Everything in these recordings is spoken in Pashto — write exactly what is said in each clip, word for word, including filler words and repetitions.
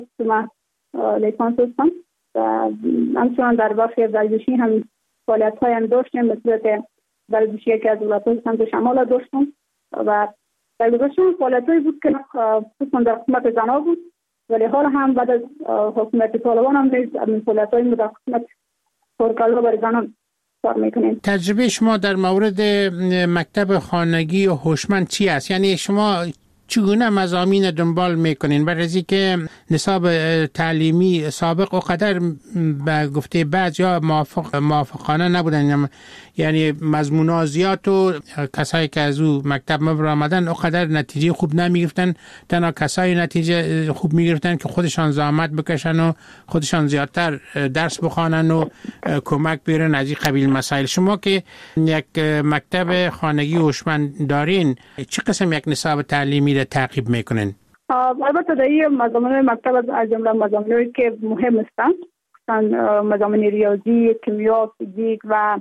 من لیسانس هستم و همچنان در بخش ورزشی هم فعالیت های هم داشتیم. مثل ورزشی که از ولایت سمت شمال داشتم و در گذشته فعالیت هایی بود که خصوصا در خدمت زنها بود، ولی حال هم بعد از حکومت طالبان هم نیز این فعالیت های مداخلت پرکالا برای زنان کار میکنیم. تجربه شما در مورد مکتب خانگی و هوشمند چی است؟ یعنی شما چگونه مضامین دنبال میکنین؟ برای از اینکه نصاب تعلیمی سابق اقدر به گفته بعضیا موافق موافقانه نبودن، یعنی مضمونات زیاد و کسایی که از او مکتب مبر آمدن اقدر نتیجه خوب نمیگرفتن. تنها کسایی نتیجه خوب میگرفتن که خودشان زحمت بکشن و خودشان زیادتر درس بخوانن و کمک بیارن از این قبیل مسائل. شما که یک مکتب خانگی هوشمند دارین، چه قسم یک نصاب تعلیمی را تعقیب میکنین؟ البته در این مضامین مکتب از جمله مضامینی که مهم هستند، مضامین ریاضی، کیمیا، فیزیک و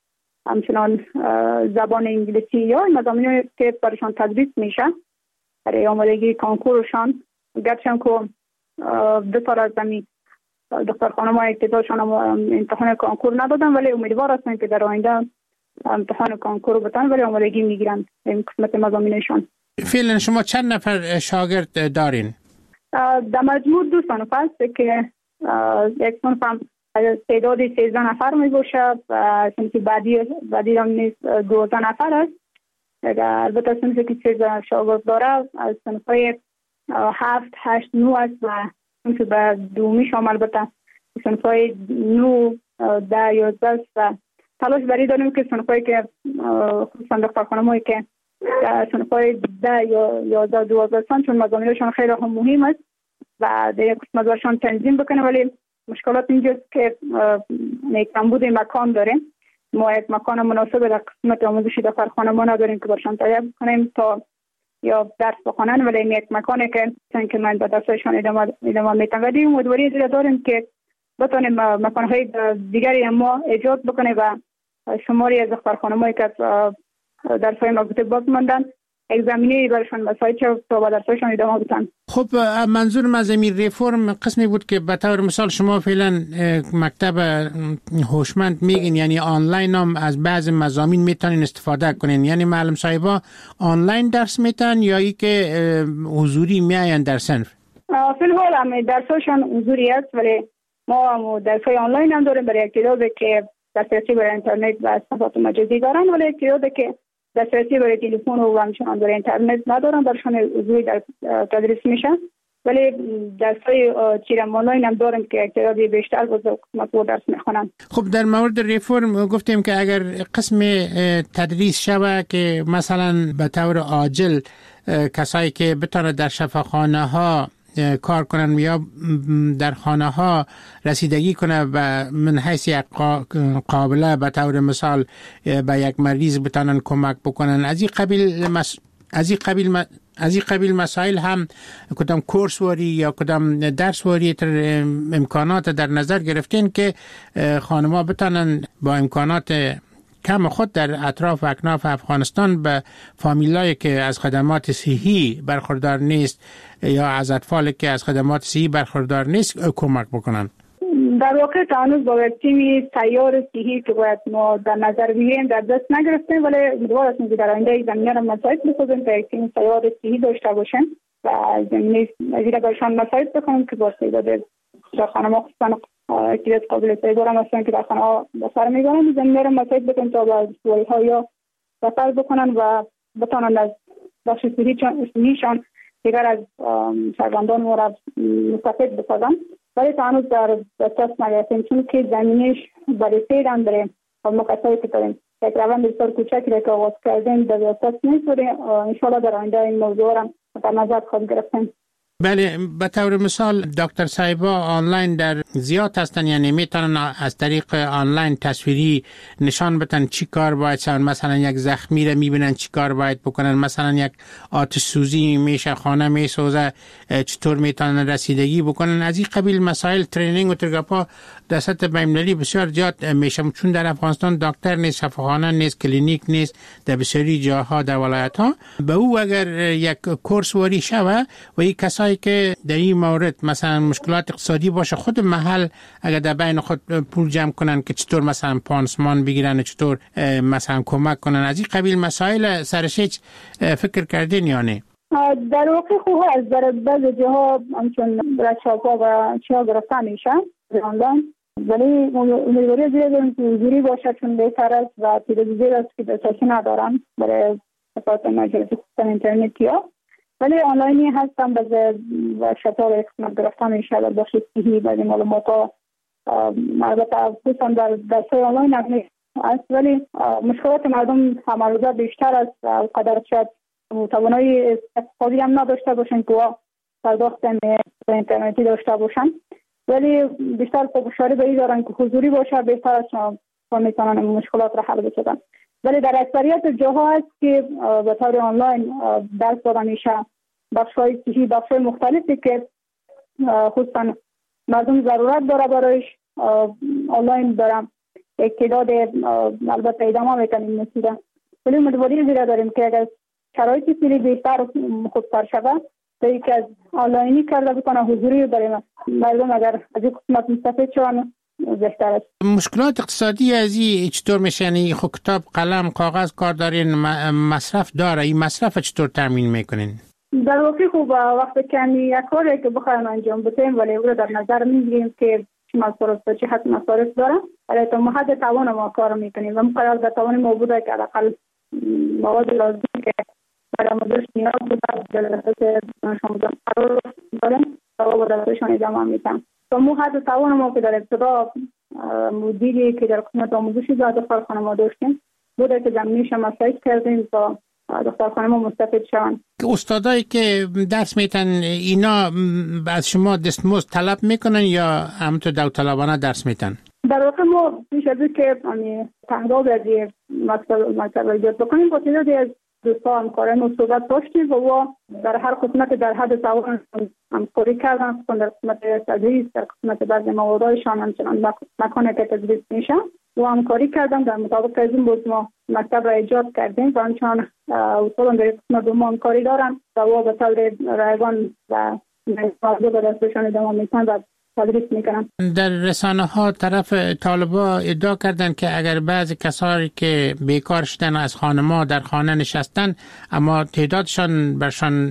همچنان زبان انگلیسی یا مضامینی که برشان تدریس میشه برای آمادگی کنکورشان. گرچه که دو سال از زمین دختر خانم های ابتداشان امتحان کنکور ندادن، ولی امیدوار هستن که در آینده امتحان کنکور بدن ولی آمادگی میگیرن این قسمت مضامینشان. فعلا شما چند نفر شاگرد دارین؟ در مجموع دو صنف است که یک صنف هم تعداد سیزده نفر می باشه و صنف بعدی بعدی هم نیز دوازده نفر است. البته صنفی که سیزده شاگرد داره از صنف های هفت هشت نو است و صنف به دومی شامل البته صنف های نو ده یازده است و تلاش بری داریم که صنف هایی که خصوصا دختر خانم هایی که صنف های ده یا یازده دوازده هستن، چون مضامینشان خیلی هم مهم است و در یک قسمت برشان تنظیم بکنه، ولی مشکلات اینجاست که کمبود مکان داریم. ما یک مکان مناسب در قسمت آموزشی دختر خانم‌ها نداریم که برشان تهیه کنیم تا یا درس بخونن، ولی این یک مکانی که چون که من به درسشان ادامه ادامه میدم و دیگه امیدواری دیگه داریم که بتونیم مکان‌های دیگری ما ایجاد بکنیم و شماری از دختر خانم‌هایی که درس‌های مربوطه باز ماندن یک زمینه برایشان مساعد شد تا با درس‌هایشان ادامه بدن. خب منظور از این ریفرم قسمی بود که به طور مثال شما فعلا مکتب هوشمند میگین، یعنی آنلاین هم از بعض مضامین میتونین استفاده کنین، یعنی معلم صاحبا آنلاین درس میتن یا ای که حضوری میاین در صنف؟ فی الحال هم درس‌هاشون حضوری است، ولی ما هم درس‌های آنلاین هم داریم برای تعدادی که دسترسی برای اینترنت و صفحات مجازی دارن، ولی تعدادی که دسترسی برای تلفن و همچنان برای اینترنت ندارن برشان حضوری در تدریس میشه، ولی درس‌های چیرم آنلاین هم داریم که تعدادی بیشتر با قسمت درس میخونن. خب در مورد ریفرم گفتیم که اگر قسم تدریس شوه که مثلا به طور عاجل کسایی که بتونه در شفاخانه ها کار کنن یا در خانه ها رسیدگی کنه و من حیث یک قابله به طور مثال به یک مریض بتانن کمک بکنن، از این قبیل مس... از این قبیل م... از این قبیل مسائل هم کدام کورس واری یا کدام درس واری تر امکانات در نظر گرفتین که خانم‌ها بتانن با امکانات کم خود در اطراف و اکناف افغانستان به فامیلایی که از خدمات صحی برخوردار نیست یا از اطفالی که از خدمات صحی برخوردار نیست کمک بکنن؟ در واقع تانوز با یک تیمی تیار صحی که باید ما در نظر بگیریم در دست نگرفتیم، ولی امیدوار هستیم که در آینده زمینه را مساعد بسازیم تا یک تیم تیار صحی داشته باشیم و زمینه زیرا برشان مساعد بکنیم که با تعداد در خانم‌ها خصوصا اکتیویت قابل پیگار هم هستن که در خانه ها بسر میگانن، زمینه را مساعد بکنن تا با سوال ها یا بسر بکنن و بتانن از بخش صحیشان دیگر از شهروندان ما را مستفید بسازن، ولی تانوز در دست نگرفتیم چون که زمینش برای سیدن داریم و مقصدی که داریم یک روند بسیار کوچکی را که آغاز کردیم در دست نیست و انشاءالله در آینده این موضوع را در نظر خواهد گرفتیم. بله، به طور مثال دکتر صاحبا آنلاین در زیاد هستن، یعنی میتونن از طریق آنلاین تصویری نشان بدن چی کار باید سن، مثلا یک زخمی رو میبینن چی کار باید بکنن، مثلا یک آتش سوزی میشه خانه میسوزه چطور میتونن رسیدگی بکنن، از این قبیل مسائل ترینینگ و ترگاپا در سطح بین‌المللی بسیار زیاد میشه، چون در افغانستان دکتر نیست، شفاخانه نیست، کلینیک نیست در بسیاری جاها در ولایت ها. به او اگر یک کورس واری شوه و یک کسایی کسایی که در این مورد مثلا مشکلات اقتصادی باشه خود محل اگر در بین خود پول جمع کنن که چطور مثلا پانسمان بگیرن، چطور مثلا کمک کنن، از این قبیل مسائل سرش هیچ فکر کردین یا نه؟ در واقع خوب هست در بعض جاها همچون رچاپا و چیا گرفته میشه آنلاین، ولی امیدواری زیاد داریم که حضوری باشه چون بهتر است و تلویزیون است که دسترسی ندارن برای اساس مجلس سیستم اینترنتی ها، ولی آنلاینی هستن بعض ورکشاپ‌ها و قسمت گرفته میشه در بخش صحی بعض معلومات ها البته خصوصا در درس‌های آنلاین است، ولی مشکلات مردم همه روزه بیشتر است و قدر شاید توانایی اقتصادی هم نداشته باشن که پرداخت اینترنتی داشته باشن، ولی بیشتر پافشاری به این دارن که حضوری باشه بهتر است تا میتونن مشکلات را حل بکنن. ولی در اکثریت جاها است که به طور آنلاین درس داده میشه، بخش‌های صحی، بخش‌های مختلفی که خصوصا مردم ضرورت داره برایش آنلاین دارم یک تعداد البته ادامه میکنیم نسیده، ولی امیدواری زیاد داریم که اگر شرایطی سری بیشتر خودتر شود تا یکی از آنلاینی کرده بکنه حضوری برای مردم اگر از این قسمت مستفید شوند بهتر است. مشکلات اقتصادی از این چطور میشه؟ یعنی خب کتاب، قلم، کاغذ کار دارین، مصرف داره، این مصرف چطور تامین میکنین؟ در واقع خوب وقتی که یک کاری که بخوایم انجام بدیم ولی او را در نظر میگیریم که چه مصارف و چه حد مصارف داره، برای تا حد توان ما کار میکنیم و مقرر به توان ما بوده که حداقل مواد لازم که برای آموزش نیاز بوده در اساس دانش آموزان قرار داریم تا با درسشان ادامه میدن. تا مو حد توان ما که در ابتدا مدیری که در قسمت آموزشی در دخترخانه ما داشتیم بوده که زمینیش مساعد کردیم تا دخترخانه ما مستفید شوند. استادایی که درس میتن اینا از شما دستمزد طلب میکنن یا همونطور داوطلبانه درس میتن؟ در واقع ما پیش از که تحقیقات از مکتب ایجاد بکنیم با تعدادی از دوستان همکاران صحبت داشتیم و او در هر قسمت در حد توان همکاری کردن، در قسمت تدریس، در قسمت بعضی موادهایشان همچنان مکانی که تدریس میشن و همکاری کردن. در مطابق از این بود ما مکتب را ایجاد کردیم و همچنان اصولا در قسمت ما همکاری دارن و او به طور رایگان و موضوع به دستشان ادامه میتن و تدریس میکنن. در رسانه ها طرف طالبا ادعا کردن که اگر بعضی کسایی که بیکار شدن از خانما در خانه نشستن اما تعدادشان برشان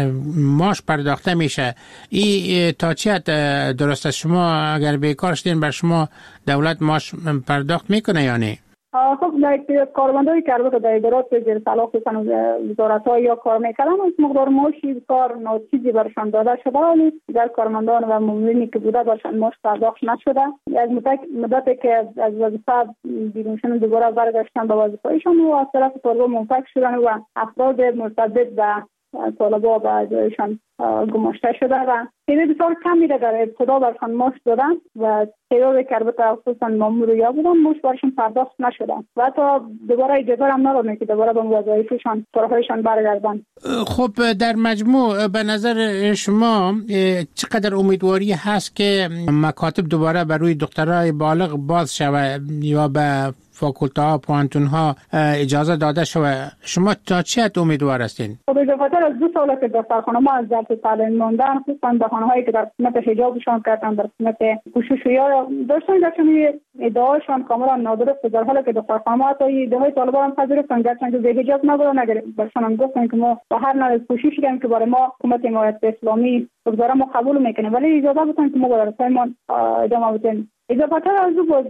معاش پرداخته میشه، این تا چه حد درست است؟ شما اگر بیکار شدین بر شما دولت معاش پرداخت میکنه یا نه؟ خب در کارمندایی که البته در ادارات زیر سلاح خصوصا وزارت‌ها یا کار میکنن از مقدار معاشی کار ناچیزی برشان داده شده، ولی در کارمندان و مامورینی که بوده برشان معاش پرداخت نشده. از مدتی که از وظیفه بیرون شدن دوباره برگشتن به وظیفه‌شان و از طرف طالبا منفک شدن و افراد مرتبط به طالبا به جایشان گماشته شده و تعداد بسیار کمی را در ابتدا برشان معاش دادن و تعدادی که البته خصوصا مامور یا بودن معاش برشان پرداخت نشده و حتی دوباره اجازه هم ندادن که دوباره به وظایفشان کارهایشان برگردن. خب در مجموع به نظر شما چقدر امیدواری هست که مکاتب دوباره بر روی دخترای بالغ باز شود یا به فاکولته ها، پوانتون ها اجازه داده شود؟ شما تا چه حد امیدوار هستین؟ خب اضافه از دو ساله که دخترخانه ما از درس تعلیم ماندن، خصوصا بهانه هایی که در قسمت حجابشان کردن، در قسمت پوشش یا داشتن درشان ادعاشان کاملا نادرست، در حالی که دخترخانه ما حتی ایده‌های طالبان هم پذیرفتن گرچه که به حجاب نبودن، اگر برشان هم گفتن که ما با هر نوع پوششی که برای ما حکومت حمایت اسلامی بگذاره ما قبول میکنیم، ولی اجازه بدن که ما با درس‌هایمان ادامه بدیم. اضافه از او باز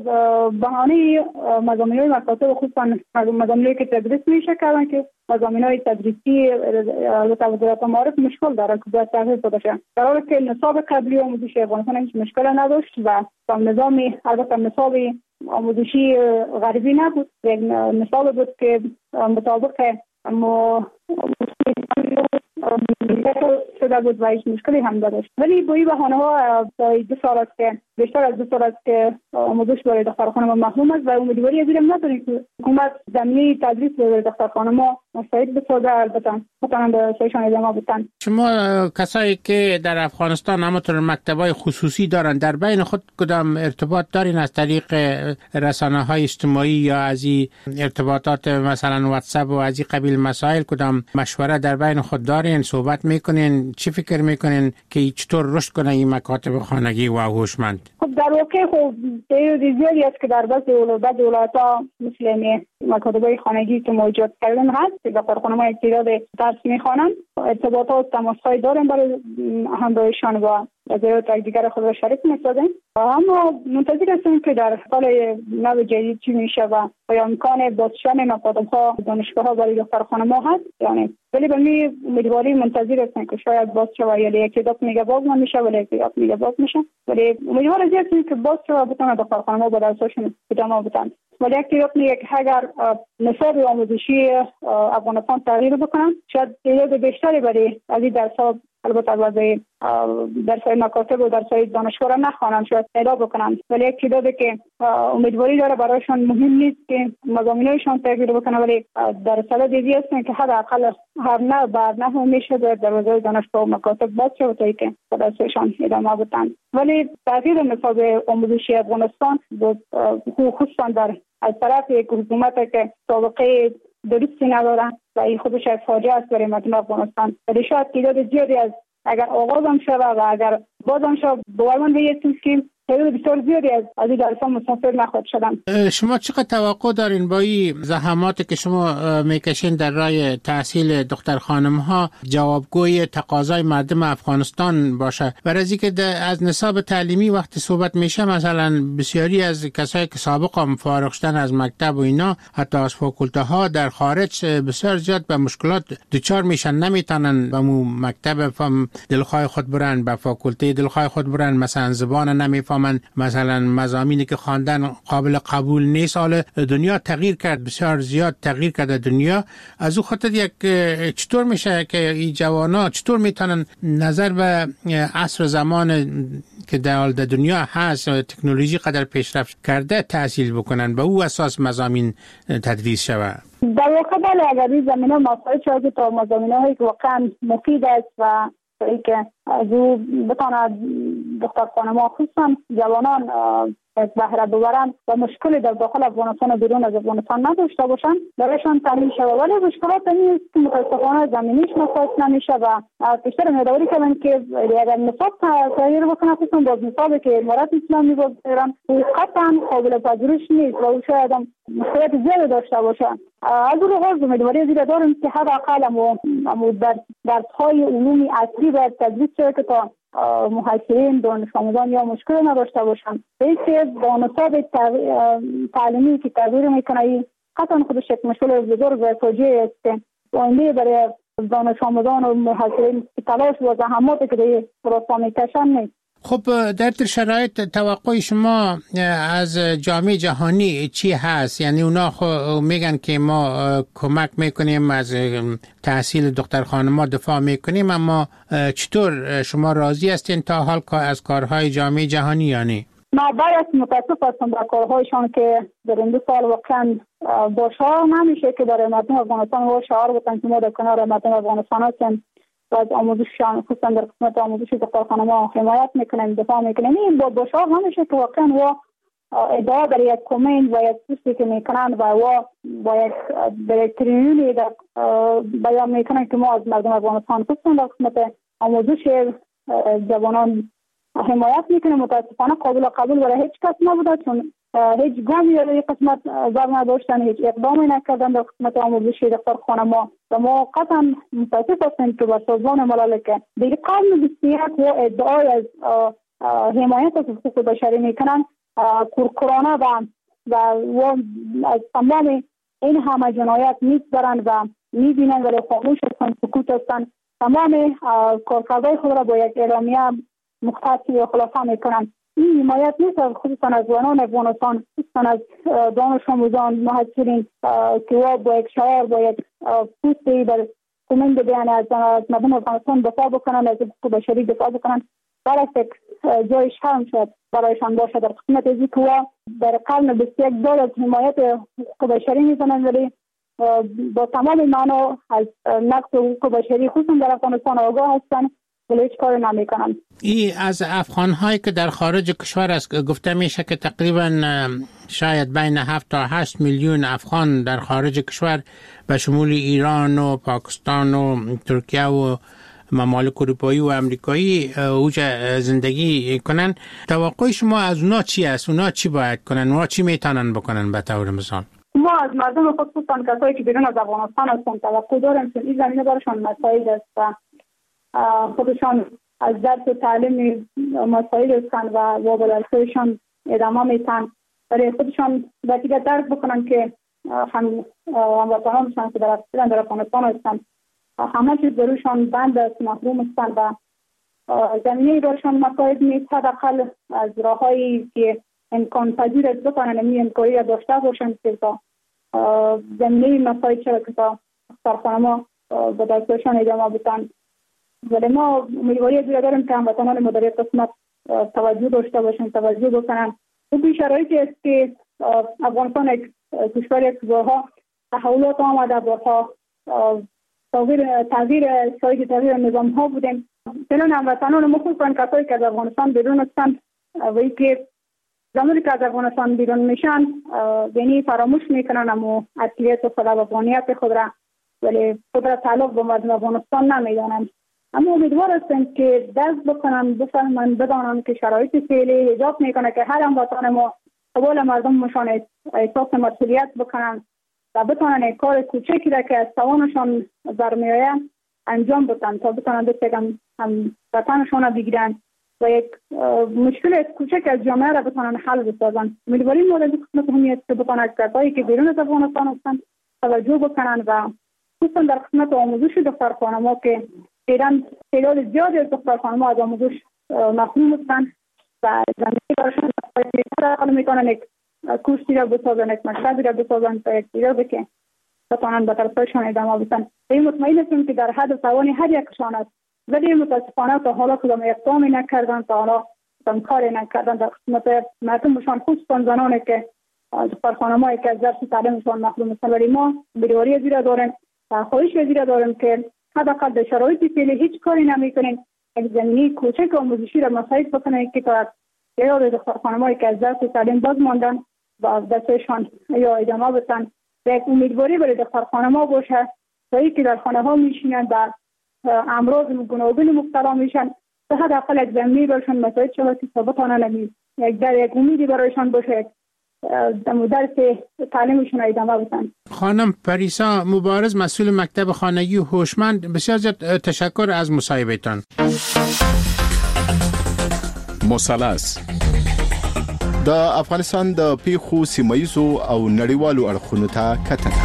بهانه مضامین‌های مکاتب خصوصا مضامین‌هایی که تدریس میشه کردن که مضامین‌های تدریسی البته وزارت معارف مشکل داره که باید تغییر داده شه، در حالی که نصاب قبلی آموزشی افغانستان هیچ مشکل نداشت و نظامی البته نصاب آموزشی غربی نبود، یک نصاب بود که مطابق ما شده بود و هیچ مشکلی هم داشت، ولی با این بهانه ها دو سال است که بیشتر از دو سال است که آموزش برای دختر خانم محروم است و امیدواری از این نداریم که حکومت زمینه تدریس برای دختر خانم مساعد بسازه. البته بتونن به سایشان ادامه بدن. شما کسایی که در افغانستان همونطور مکتبای خصوصی دارن، در بین خود کدام ارتباط دارین از طریق رسانه‌های اجتماعی یا از این ارتباطات مثلا واتساپ و از این قبیل مسائل کدام مشوره در بین خود دارین، صحبت میکنین، چی فکر میکنین که چطور رشد کنه این مکاتب خانگی و هوشمند؟ خب در واقع خب تعداد زیادی است که در بعضی ولایت‌ها مثل مکاتب خانگی که موجود کردن هست که دختر خانم‌ها اعتیاد درس میخوانند، ارتباطات تماس‌های داریم برای همراهشان و نظریات دیگر خود را شریک می‌سازیم. اما منتظر هستیم که در سال نو جدید چی میشه و آیا امکان باز شدن مکاتب‌ها دانشگاه‌ها برای دختر خانم‌ها هست یعنی. ولی به می امیدواری منتظر هستیم که شاید باز شود یا یک دو میگه باز نمیشه ولی یک دو میگه باز میشه. ولی امیدوار هستیم که باز شود بتونه دختر خانم‌ها با درسشون ادامه بدن. ولی یک دیگه میگه که اگر نصاب آموزشی افغانستان تغییر بکنن شاید تعداد بیشتری برای از این درس‌ها البته واسه درس‌های مکاتب و درس‌های دانشگاه را نخوانند شاید پیدا بکنن. ولی یک تعدادی که امیدواری داره برایشان مهم نیست که مضامینشان تغییر بکنه ولی در سال دیگه هستن که حداقل هر نه بعد نه میشه در دروازه دانشگاه و مکاتب باز شد تا اینکه درسشان ادامه بدن. ولی تغییر نصاب آموزشی افغانستان خصوصا در از طرف یک حکومت که سابقه درستی ندارن و این خودش فاجعه است برای مردم افغانستان. ولی شاید تعداد زیادی از اگر آغاز هم شود و اگر باز هم شود باور من بیستیم که تعداد بسیار زیادی از از این درس‌ها مستفید نخواهد شدن. شما چقدر توقع دارین با این زحماتی که شما میکشین در راه تحصیل دختر خانم‌ها جوابگوی تقاضای مردم افغانستان باشه؟ برای اینکه از نصاب تعلیمی وقتی صحبت میشه مثلا بسیاری از کسایی که سابقا فارغ شدن از مکتب و اینا حتی از فاکولته ها در خارج بسیار زیاد به مشکلات دچار میشن، نمیتونن به مو مکتب فهم دلخواه خود برن، به فاکولته دلخواه خود برن، مثلا زبان نمیفهمن، مثلا مضامینی که خواندن قابل قبول نیست. حال دنیا تغییر کرد، بسیار زیاد تغییر کرده دنیا. از او خاطر یک چطور میشه که این جوانا چطور میتونن نظر به عصر زمان که در دنیا هست تکنولوژی قدر پیشرفت کرده تحصیل بکنن، به او اساس مضامین تدریس شود؟ در واقع بله، اگر این زمینه مسائل شده تا مضامینه هایی که واقعا مفید است و ای که از او بتاند دختر خانم‌ها خصوصا جوانان بهره ببرند و مشکلی در داخل افغانستان و بیرون از افغانستان نداشته باشند برایشان تعلیم شود. ولی مشکلات نیست که متاسفانه زمینیش نفاذ نمیشه و بیشتر مداری کردن که اگر نصاب تغییر بکنه خصوصا باز نصابی که امارت اسلامی باز ایران قطعا قابل پذیرش نیست و او شاید مشکلات زیادی داشته باشه. از اون لحاظ امیدواری زیاده داریم که حداقل امو در درس‌های علومی اصلی باید تدریس شود که تا محصلین دانش آموزان یا مشکل نداشته باشند. اینکه با نصاب تعلیمی که تغییر میکنه قطعا خودش یک مشکل بزرگ و فاجعه است که آینده برای دانش آموزان و محصلین تلاش و زحماتی که در راستا میکشن نیست. خب در شرایط توقع شما از جامعه جهانی چی هست؟ یعنی اونا میگن که ما کمک میکنیم از تحصیل دختر خانم‌ها دفاع میکنیم، اما چطور شما راضی هستین تا حال از کارهای جامعه جهانی یعنی؟ ما باید متاسف هستم در کارهایشان که در این دو سال واقعا با شعار نمیشه که برای مردم افغانستان و شعار بودن که ما در کنار مردم افغانستان هستیم و از آموزششان خصوصا در قسمت آموزش دختر خانم‌ها حمایت میکنیم، دفاع میکنیم. این با بشار نمیشه که واقعا و ادعا در یک کمین و یک چیزی که میکنن و و با یک در یک تریلیونی در بیان میکنن که ما از مردم افغانستان خصوصا در قسمت آموزش جوانان حمایت میکنیم. متاسفانه قابل قبول برای هیچ کس نبوده، چون هیچ گامی در این قسمت بر نداشتن، هیچ اقدامی نکردن در قسمت آموزش دختر خانم‌ها و ما قطعا متاسف هستیم که بر سازمان ملل که دیگه قانون بیستیت و ادعای از حمایت از حقوق بشری میکنن کورکورانه و و از تمام این همه جنایت میگذارن و میبینن ولی خاموش هستن، سکوت هستن. تمام کارکردهای خود را با یک اعلامیه مختصی و خلاصه میکنن. این حمایت نیست خصوصا از زنان افغانستان، خصوصا از دانش آموزان محصلین که با یک شعار با یک پوستی در کمند بیان از مردم افغانستان دفاع بکنن، از حقوق بشری دفاع بکنن. برعکس جای شرم شد برایشان باشه در قسمت ازی که در قرن بیست و یک دور از حمایت حقوق بشری میزنن، ولی با تمام معنا از نقض حقوق بشری خصوصا در افغانستان آگاه هستن ولی هیچ کار نمیکنن. ای از افغان هایی که در خارج کشور است گفته میشه که تقریبا شاید بین هفت تا هشت میلیون افغان در خارج کشور به شمول ایران و پاکستان و ترکیه و ممالک اروپایی و امریکایی اوجا زندگی کنن. توقع شما از اونا چی است؟ اونا چی باید کنن؟ اونا چی میتونن بکنن به طور مثال؟ ما از مردم خود خصوصا کسایی که بیرون از افغانستان هستن توقع داریم که این زمینه برشان مسائل است و خودشان از درس و تعلیم مسائل هستن و وابلتشان ادامه میتن، برای خودشان وقتی درک بکنن که هم هموطنانشان که در در افغانستان هستن همه چیز بروشان بند است، محروم هستن و زمینه برشان مسائل نیست. حداقل از راههایی که امکان پذیر است بکنن این امکانی را داشته باشند که تا زمینه مسائل چرا که تا سرخانه ما به دستشان ادامه بدن. ولی ما امیدواری از داریم که هموطنان ما در یک قسمت توجه داشته باشند، توجه بکنن. اون شرایطی است که افغانستان یک کشور یک بارها تحولات آمده، بارها تغییر تغییر شاید تغییر نظام ها بودیم. فعلا هموطنان ما خصوصا کسایی که از افغانستان بیرون هستند و اینکه زمانی که از افغانستان بیرون میشن یعنی فراموش میکنن اما اصلیت و خود افغانیت خود را، ولی خود را تعلق به مردم افغانستان نمیدانند. اما امیدوار هستند که دست بکنن، بفهمن، بدانن که شرایط فعلی ایجاب میکنه که هر هموطن ما قبول مردمشان احساس مسئولیت بکنن و بتونن کار کوچکی را که از توانشان برمیآید انجام بدن تا بتونن بتگم هم وطنشان را بگیرن و یک مشکل کوچک از جامعه را بتونن حل بسازن. امیدواری مورد قسمت همی است که بتونن کسایی که بیرون از افغانستان هستند توجه بکنن و خصوصا در قسمت آموزش دخترخانه ما که ایران تعداد زیادی از دخترخانه ما از آموزش محروم هستند و زمینه براشون تقاضا میکنن یک کورسی را بسازن، یک مکتبی را بسازن تا یک چیزی که بتونن به طرفشان ادامه بدن. این مطمئن هستیم که در حد توان هر یکشان است، ولی متاسفانه تا حالا کدام اقدامی نکردن، تا حالا کدام کاری نکردن در قسمت مردمشان خصوصا زنانی که دخترخانه ما که از درس تعلیمشان محروم هستند. ولی ما امیدواری زیرا داریم و خواهش زیرا داریم که حداقل در شرایط فعلی هیچ کاری نمیکنین، یک زمینه کوچک آموزشی را مساعد بکنین که تا تعداد دخترخانه ما که از درس تعلیم باز ماندن و دستشان یا ادامه بدن و یک امیدواری برای دخترخانه ما باشه تا اینکه در خانه ها میشینن و امراض گوناگون مبتلا میشن تا حداقل یک زمینه برایشان مساعد شود که بتونن یک در یک امیدی برایشان باشه درس تعلیمشون ادامه بدن. خانم پریسا مبارز، مسئول مکتب خانگی هوشمند، بسیار زیاد تشکر از مصاحبهتان. مثلث د افغانستان د پیښو سیمایي او نړیوالو اړخونو ته کتنه.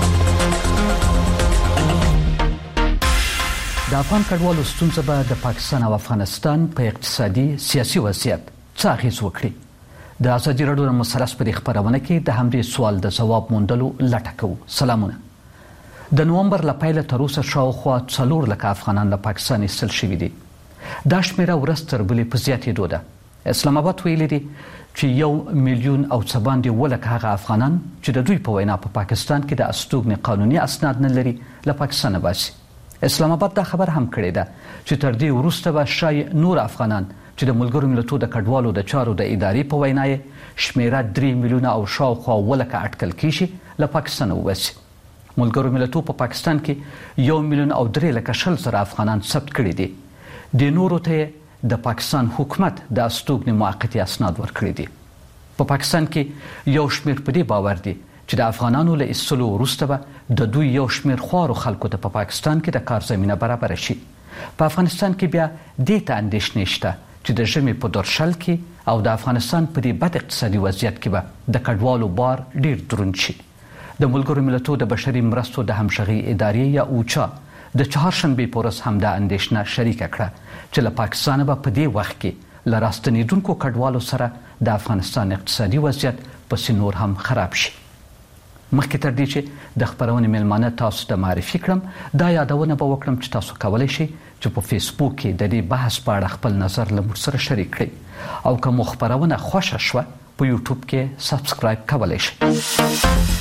د افغان کډوالو ستونزه به د پاکستان او افغانستان په اقتصادي سیاسي وضعیت څه اغیز وکړي؟ د ازادي راډیو مثلث په خبرونه کې د همدې سوال د جواب موندلو لټه کوو. سلامونه. د نومبر له پیله تر اوسه شاوخوا څلور لکه افغانان له پاکستان ایستل شوي دي. دا شمېره ورځ تر بلې په زیاتېدو ده. اسلام آباد ویلي دي چې یو میلیون او څه باندې ولکه هغه افغانان چې د دوی په وینا په پاکستان کې د استوګنې قانوني اسناد نه لري له پاکستانه باسي. اسلام آباد دا خبر هم کړې ده چې تر دې وروسته به شاید نور افغانان چې د ملګرو ملتونو د کډوالو د چارو د ادارې په وینا یې شمیره درې میلیونه او شاوخوا ولکه اټکل کیږي له پاکستان وباسي. ملګرو ملتونو په پاکستان کې یو میلیون او درې لکه شل زره افغانان ثبت کړي دي. د نورو ته د پاکستان حکومت د استوګنې موقتي اسناد ورکړي دي. په پاکستان کې یو شمیر په دې باور دي چې د افغانانو له ایستلو وروسته به د دوی یو شمیر خوارو خلکو ته په پاکستان کې د کار زمینه برابر شي. په افغانستان کې بیا دې ته اندېښنې شته چې د ژمي په دورشل کې او د افغانستان په دې بد اقتصادي وضعیت کې به د کډوالو بار ډیر دروند شي. د ملګرو ملتونو د بشري مرستو د همغږۍ ادارې یا اوچا د چهارشنبې په ورځ همدا اندېښنه شریکه کړه چې له پاکستانه به په دې وخت کې له راستنېدونکو کډوالو سره د افغانستان اقتصادي وضعیت پسې نور هم خراب شي. مخکې تر دې چې د خبرونې میلمانه تاسو ته معرفي کړم، دا یادونه به وکړم چې تاسو کولی شئ چې په فیسبوک کې د دې بحث په اړه خپل نظر له موږ سره شریک کړئ او که مو خپرونه خوښه شوه په یوټیوب کې سبسکرایب کولی شئ.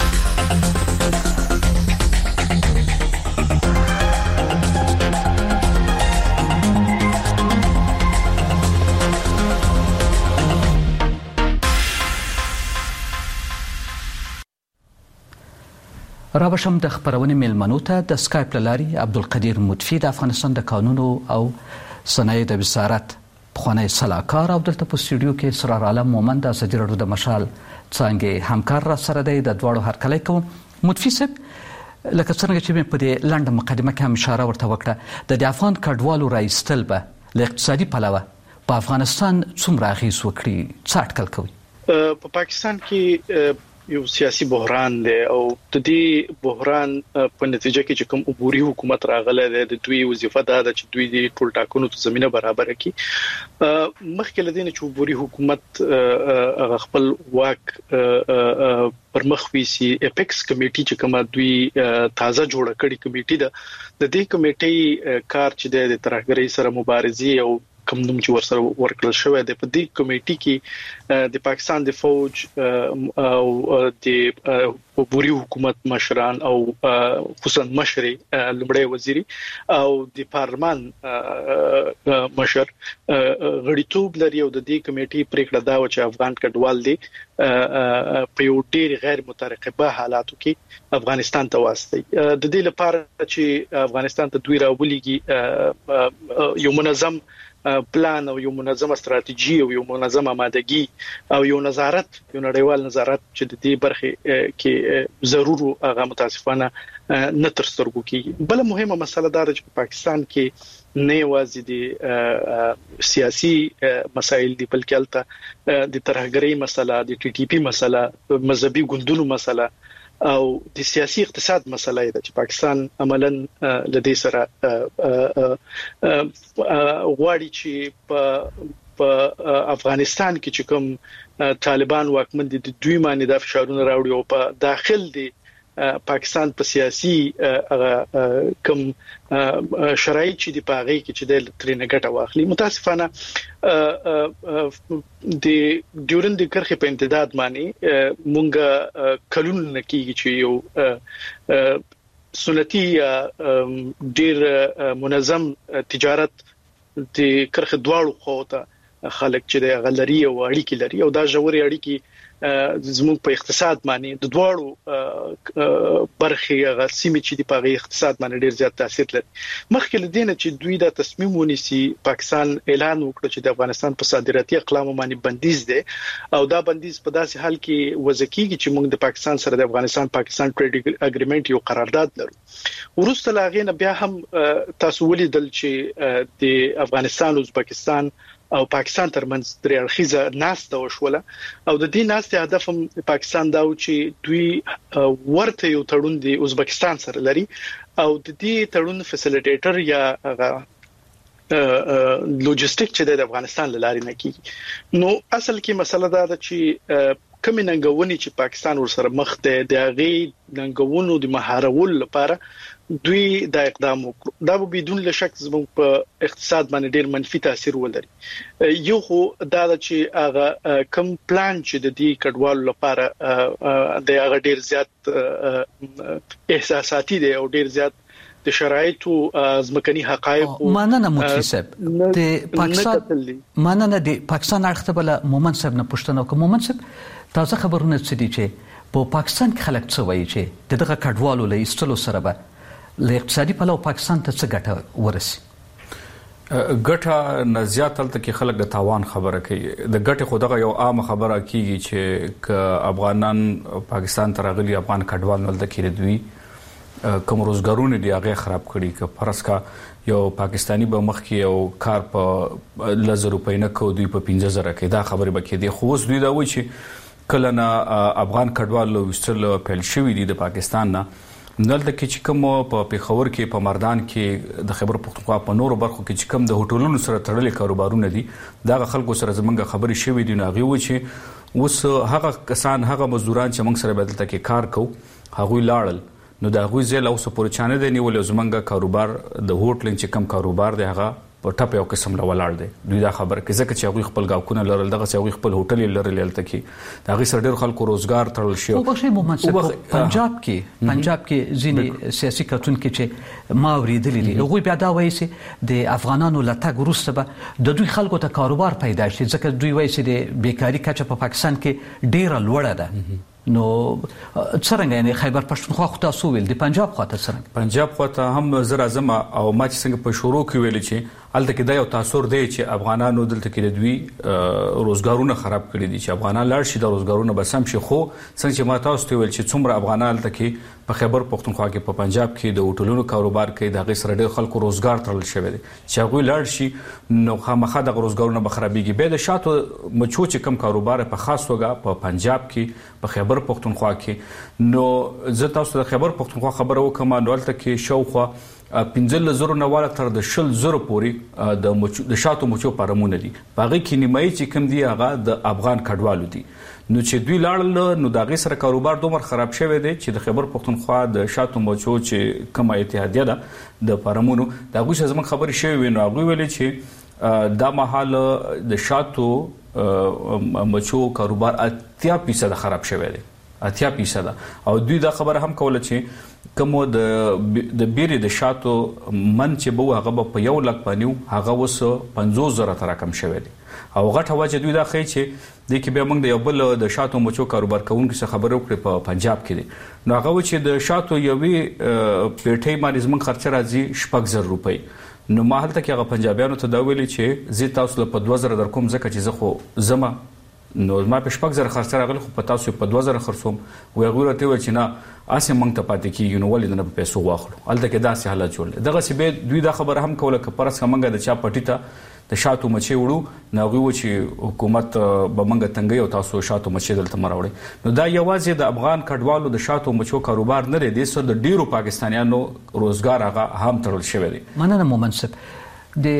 را بشم د خبرونې میلمنو ته د سکایپ له لارې عبدالقدیر مطفي د افغانستان د قانونو او صنایع د وزارت پخوانی سلاکار او دلته په سټوډیو کې اسرار عالم مومند د ازادي راډیو د مشال څانګې همکار را سره دی. د دواړو هرکلی کوم. مطفي صاحب، لکه څنګه چې مې په دې لنډه مقدمه کې هم اشاره ورته وکړه، د افغان کډوالو رایستل به له اقتصادي پلوه په افغانستان څومره اغېز وکړي؟ څه اټکل کوي؟ په پاکستان کې یو سیاسي بحران دی او د دې بحران په نتیجه کې چې کوم عبوري حکومت راغله د دوی وظیفه دا ده چې دوی د ټول ټاکنو ته زمينه برابر کړي. مخکې لدې نه چې عبوري حکومت خپل واک پر مخ ویسي، اپیکس کمیټي چې کومه دوی تازه جوړه کړې کمیټي ده، د دې کمیټي کار چې د ترهګرۍ سره مبارزه او کوم نوم چې ورسره ورکړل شوی دی، په دې کمیټي کې د پاکستان د فوج او د عبوري حکومت مشران او خصوصا مشر لومړی وزیر او د پارلمان مشر غړیتوب لري او د دې کمیټي پریکړه دا و چې افغان کډوال دي په یو ډیر غیر مترقبه حالاتو کې افغانستان ته واستي. د دې لپاره چې افغانستان ته دوی راولېږي یو منظم پلان او یو منظم استراتیژي او یو منظم آمادګي او یو نظارت، یو نړیوال نظارت چې د دې برخه کې ضرور هغه متاسفانه نه تر سترګو کېږي. بل مهمه مسله دا ده چې په پاکستان کې نه یوازې د سیاسي مسایل دي، بلکې البته د ترهګرۍ مسله، د ټي ټي پی مسله، مذهبي ګوندونو مسله او د سیاسي اقتصاد مسله ده چې پاکستان عملاً لدې سره غواړي چې په افغانستان کې چې کوم طالبان واکمن دي دوی باندې د فشارونو راوړي او په داخل دي پاکستان په سیاسي کوم شرایط چې د پاغي کې چې د ترینه ګټه واخلي. متاسفانه د ډیورند د کرخې په امتداد باندې مونږه کلون نکیږي چې یو سنتي ډیر منظم تجارت د کرخې دواړو خواته خلک چې د غلري او اړیکې لري او دا ژورې اړیکې زموږ په اقتصاد باندې د دواړو برخې غسیمه چې د پاغي اقتصاد باندې ډیر زیات تاثیر لري. مخکې لدې نه چې دوی دا تصمیم ونیسي، پاکستان اعلان وکړ چې د افغانستان په صادراتي اقلام باندې بندیز دی او دا بندیز په داسې حال کې وځکیږي چې موږ د پاکستان سره د افغانستان پاکستان ټریډ اګریمنت یو قرارداد لرو. ورسته لاغې نه بیا هم تاسو ولیدل چې د افغانستان او ازبکستان او پاکستان ترمنځ درې اړخیزه ناسته وشوله او د دې ناسته هدف هم پاکستان دا و چې دوی ورته یو تړون دی ازبکستان سره لري او د دې تړون فیسیلیټیټر یا لوجستیک چې د افغانستان لاري نه کیږي. نو اصل کې مسله دا ده چې کوم ننګونی چې پاکستان ورسره مخ دی د غي ننګونو د مهارول لپاره دوی دا اقدام وکړ. دا به بدون لشک زموږ په اقتصاد باندې ډیر منفي تاثیر ولري. یو خو دا چې هغه کم پلان چې د دې کډوالو لپاره د هغه ډیر زیات احساساتي دی او ډیر زیات د شرایطو ځمکني حقایق ماننه متفسب د پاکستان ماننه د پاکستان اړخته بل مومن صاحب نه پښتنه کوم مومن صاحب تازه خبرونه څه دي چې په پاکستان کې خلک څه وایي چې دغه کډوالو له ایستلو سره به له اقتصادي پلوه پاکستان ته څه ګټه ورسي؟ ګټه نه زیات تل کې خلک د تاوان خبره کوي. د ګټه خو دغه یو عام خبره کیږي چې ک افغانان پاکستان ته راغلي افغان کډوال نل د کېره دوی کوم روزګارونه دی هغه خراب کړي. ک فرض کا یو پاکستانی به مخ کې یو کار په لزر روپۍ نه کو دوی په پنځه زره کې دا خبره به کې دی. خو اوس دوی دا وایي چې کله نه افغان کډوال وستل پیل شوی دی د پاکستان نه نلته کې چې کوم په پیښور کې په مردان کې د خیبر پختونخوا په نورو برخو کې چې کوم د هوټلونو سره تړلې کاروبارونه دي دا خلکو سره زمونږ خبرې شوې دي. نو هغه و چې اوس هغه کسان هغه مزدوران چې موږ سره بدلته کې کار کوو هغه لاړل نو دا غوي زل اوس پورې چانه دی نیول زمونږ کاروبار د هوټلینګ چې کم کاروبار دی هغه په ټپ یو قسم لا ولاړ دی دوی دا خبر کې ځکه چې هغه خپل گاوکونه لرل دغه چې هغه خپل هوټل لرل لته کې دا غي سر ډېر خلکو روزګار تړل شي او بخښي محمد پنجاب کې پنجاب کې ځینې سیاسي کتون کې چې ما اوریدلې دي هغه بیا دا وایي چې د افغانانو لټګ وروسته به د دوی خلکو ته کاروبار پیدا شي ځکه دوی وایي چې د بیکاری کچه په پاکستان کې ډېره لوړه ده نو څنګه یعنی خیبر پښتونخوا خو تاسو ویل دی پنجاب خواته څنګه پنجاب خواته هم زرا زما او ما چې څنګه په شروع کې ویل چې الته کې دا یو تاثیر دی چې افغانانو دلته کې د دوی روزګارونه خراب کړي دي چې افغانان لاړ شي د روزګارونه به سم شي خو څنګه چې ما تاسو ته ویل چې څومره افغانان دلته کې په خیبر پښتونخوا کې په پنجاب کې د هوټلونو کاروبار کوي د غي سره ډېر خلکو روزګار تړل شوی دی چې هغه لاړ شي نو خامخا د روزګارونه به خرابېږي به د شاتو مچو چې کم کاروبار په خاص توګه په پنجاب کې په خیبر پښتونخوا کې نو زه تاسو د خیبر پښتونخوا خبره وکم نو الته کې شاوخوا پنځل زرو نواله تر د شل زرو پورې د مچو د شاتو مچو پرمونه دي باغی کې نیمای چې کم دی هغه د افغان کډوالو دي نو چې دوی لاړل نو دا غي سره کاروبار دومره خراب شوی دی چې د خیبر پښتونخوا د شاتو مچو چې کومه اتحادیه ده د پرمونو دا غوښه زموږ خبرې شوی نو هغه ویل چې دا محل د شاتو مچو کاروبار اتیا فیصد خراب شوی دی اتیا فیصد او دوی دا خبره هم کوله چې کومو د د بیرې د شاتو من چې بو هغه په یو لک باندې هغه وس پنځوس زره تر کم شوی دی او غټه واجه دوی دا خی چې د کې به موږ د یو بل د شاتو مچو کاروبار کوونکو څخه خبرو کړې په پنجاب کې دي نو هغه چې د شاتو یوې پیټۍ باندې زموږ خرچ راځي شپږ زره روپۍ نو ما هلته کې هغه پنجابیانو ته دا ویلي چې زه تاسو په دوه زره در کوم ځکه چې زه خو زما نو ما په شپږ زره خرڅ راغلی خو په تاسو په دوه زره خرڅوم وی هغه ورته وی چې نه اسه مونږ ته پاتې کیږي نو ولې نه په پیسو واخلو الته کې داسې حالت جوړ دغه سی به دوی دا خبر هم کوله ک پرس کمنګ د چا پټی ته د شاتو مچې وړو نو غوي چې حکومت به منګه تنګي او تاسو شاتو مچې دلته مراوړي نو دا یوازې د افغان کډوالو د شاتو مچو کاروبار نه لري د د ډیرو پاکستانیانو روزګار هغه هم تړل شوی دی مننه مومنصب د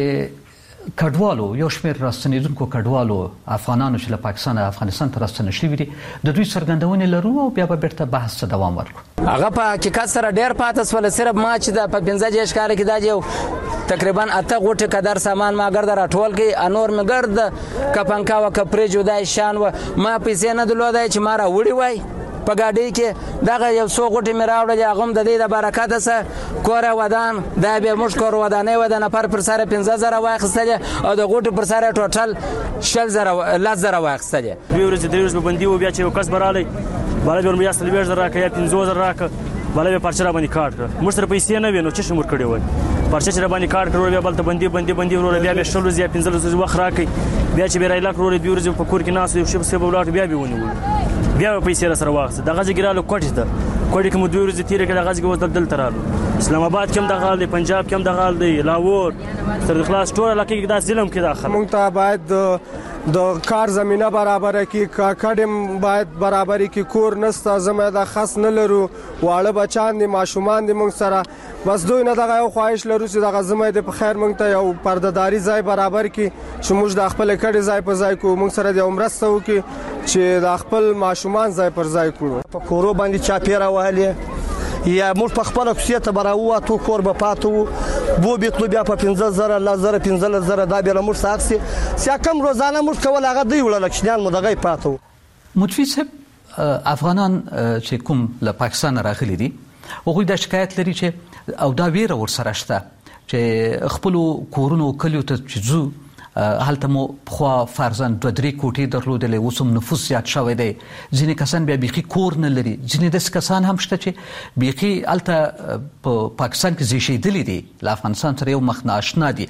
کډوالو یو شمېر راستنیدونکو کډوالو افغانانو چې له پاکستان او افغانستان ته راستنه شوي دي د دوی څرګندونې لرو او بیا به بیرته بحث ته دوام ورکړو هغه په حقیقت سره ډېر پاتې سول صرف ما چې د په پنځه دیش کال کې دا یو تقریبا اته غوټه قدر سامان ما ګرځ راټول کې انور مې ګرځ کپنکا او کپرې جوړای شان و ما پیسې نه درلودای چې ما را وړي وای په ګاډي کې دغه یو څو غوټه مې راوړل هغه د دې د برکت سره کور ودان دا به مش کور ودانې ودان پر پر سره پنځه زره واخستل او د غوټه پر سره ټوټل شل زره لاس زره واخستل دوی ورځ د ورځ باندې و بیا چې کس برالي بالا ورم یا سلوير زره راکې یا پنځه زره راکې بالا به پرچا باندې کارت کړ مشتر پیسې نه وینو چې شمور کړی وای پرچا چې باندې کارت کړو بیا بل ته باندې باندې باندې ورو بیا به شل ورځ یا پنځه ورځ وخت راکې بیا چې به رایلا کړو دوی ورځ په کور کې ناس یو شپ سبب لاټ بیا به ونیول بیا پیسې سره واخصه د غزي ګرالو کوټه ده کوټه کې مو دوی ورځ تیر کې د غزي وځل دل ترالو اسلام آباد کې هم د غال دی پنجاب کې هم د غال دی لاهور تر خلاص ټول علاقې کې د ظلم کې داخله مونږ ته باید د کار زمينه برابر کی کډم باید برابر کی کور نسته زمه د خاص نه لرو واړه بچان دي ماشومان دي مونږ سره بس دوی نه دغه خواهش لرو چې دغه زمه د خیر مونږ ته یو پردهداري ځای برابر کی چې موږ د خپل کډي ځای په ځای کو مونږ سره د عمرسته وکي چې د خپل ماشومان ځای پر ځای کړو په کورو باندې چا پیرا والی یا موږ په خپل کوڅه ته براوه تو کور به پاتو بو بیتلو بیا په پنځه زره لا زره پنځه زره دا به موږ ساخسي سیا کم روزانه موږ کول هغه دی وړل کښنان مو دغه پاتو متفیس افغانان چې کوم له پاکستان راغلي دي هغوی د شکایت لري چې او دا ویره ورسره شته چې خپل کورونو کلیو ته چې زو هلته مو خو فرزند دوه درې کوټې درلودلې اوس هم نفوس زیات شوی دی ځینې کسان بیا بیخي کور نه لري ځینې داسې کسان هم شته چې بیخي هلته په پاکستان کې زیږېدلي دي له افغانستان سره یو مخ نه اشنا دي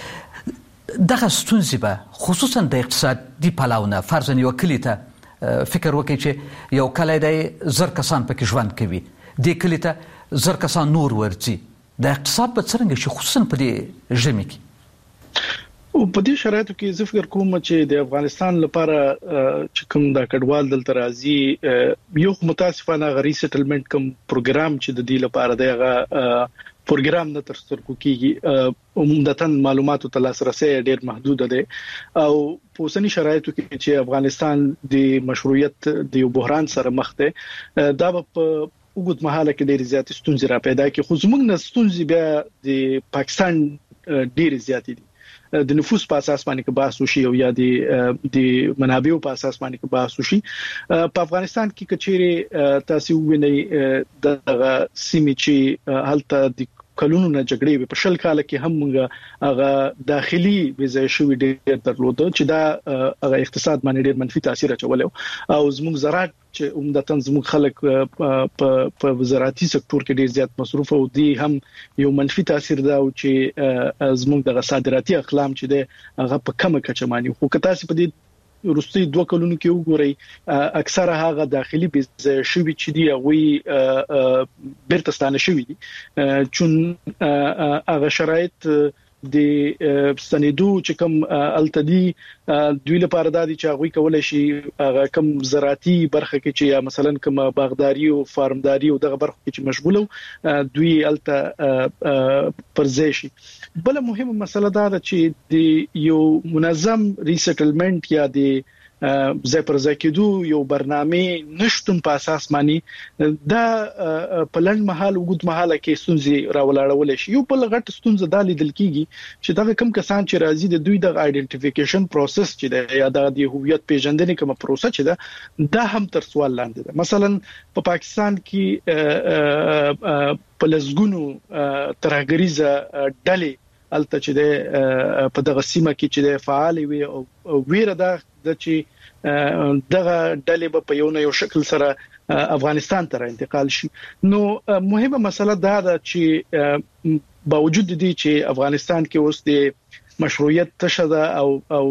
دغه ستونزې به خصوصا د اقتصادي پلوه نه فرضاً یو کلي ته فکر وکړي چې یو کلی دی زر کسان پکې ژوند کوي دې کلي ته زر کسان نور ورځي د اقتصاد به څرنګه شي خصوصا په دې ژمي کې او په دې شرایطو کې زه فکر کوم چې د افغانستان لپاره چې کوم د کډوال دلته راځي یو متاسفانه غری سټلمنت کوم پروګرام چې د دې لپاره دغه پروګرام نه تر سترګو کیږي عموماً معلوماتو ته لاسرسي ډېر محدود دی او په اوسنی شرایطو کې چې افغانستان د مشروعیت د یو بحران سره مخ دی دا په وګد مهاله کې ډېر زیات ستونزې را پیدا کی خو زموږ نه ستونزې بیا د پاکستان ډېر زیات دي د نفوس په اساس باندې کې بحث وشي او یا د د منابعو په اساس باندې کې بحث وشي په افغانستان کې کچېره تاسو وینئ د سیمې چې هلته د کلونو نه جګړې په شل کال کې هم موږ هغه داخلي ویزه شوې ډېر درلود چې دا هغه اقتصاد باندې ډېر منفي تاثیر اچولی او زموږ زراعت چې عمدتاً زموږ خلک په زراعتي سکتور کې ډېر زیات مصروف او دي هم یو منفي تاثیر دا او چې زموږ د صادراتي اقلام چې د هغه په کمه کچه باندې خو که تاسو په دې وروستي دوه کلونو کې وګورئ اکثره هغه داخلي ویزه شوې چې دی هغه بیرته ستانه شوې دي چون هغه شرایط د سندو چې کوم التدی دوی لپاره د دي چې هغه کولای شي هغه کوم زراعتي برخه کې چې یا مثلا کوم باغداري او فارمداري او دغه برخه کې چې مشغوله دوی الته پرځای شي بل مهمه مسله دا ده چې د یو منظم ریسټلمنت یا د ځای پر ځای کېدو یو برنامه نشټون په اساس باندې دا په لنډ مهال وګد مهاله کې ستونزې راولاړول شي یو په لغټ ستونزه د لیدل کیږي چې دا کم کسان چې راځي د دوی د آیډنټیفیکیشن پروسس چې د یا د هویت پیژندنې کوم پروسه چې دا د هم تر سوال لاندې ده مثلا په پاکستان کې په لزګونو ترهګریزه ډلې الته چې د په دغه سیمه کې چې د فعال وي او ویره ده چې دغه ډلې په یو نه یو شکل سره افغانستان ته انتقال شي نو مهمه مسله دا ده چې باوجود دي چې افغانستان کې اوس د مشروعیت تشده او او